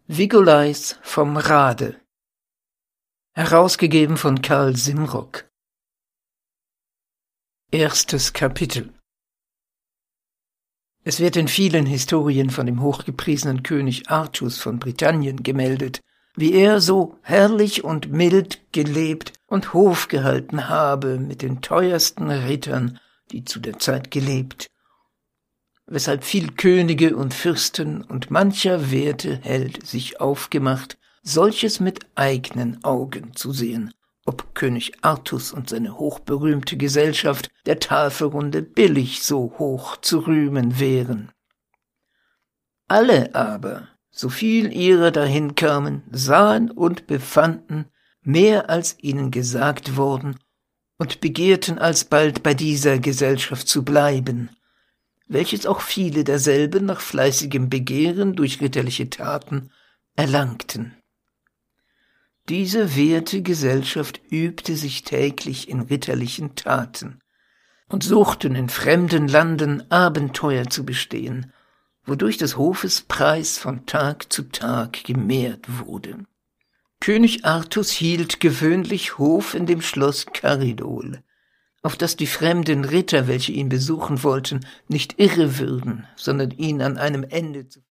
Viggoleis vom Rade. Herausgegeben von Karl Simrock. Erstes Kapitel. Es wird in vielen Historien von dem hochgepriesenen König Artus von Britannien gemeldet, wie er so herrlich und mild gelebt und Hof gehalten habe mit den teuersten Rittern, die zu der Zeit gelebt, weshalb viel Könige und Fürsten und mancher werte Held sich aufgemacht, solches mit eigenen Augen zu sehen, ob König Artus und seine hochberühmte Gesellschaft der Tafelrunde billig so hoch zu rühmen wären. Alle aber, so viel ihrer dahin kamen, sahen und befanden mehr als ihnen gesagt worden und begehrten alsbald bei dieser Gesellschaft zu bleiben, welches auch viele derselben nach fleißigem Begehren durch ritterliche Taten erlangten. Diese werte Gesellschaft übte sich täglich in ritterlichen Taten und suchten in fremden Landen Abenteuer zu bestehen, wodurch des Hofes Preis von Tag zu Tag gemehrt wurde. König Artus hielt gewöhnlich Hof in dem Schloss Caridol, auf das die fremden Ritter, welche ihn besuchen wollten, nicht irre würden, sondern ihn an einem Ende zu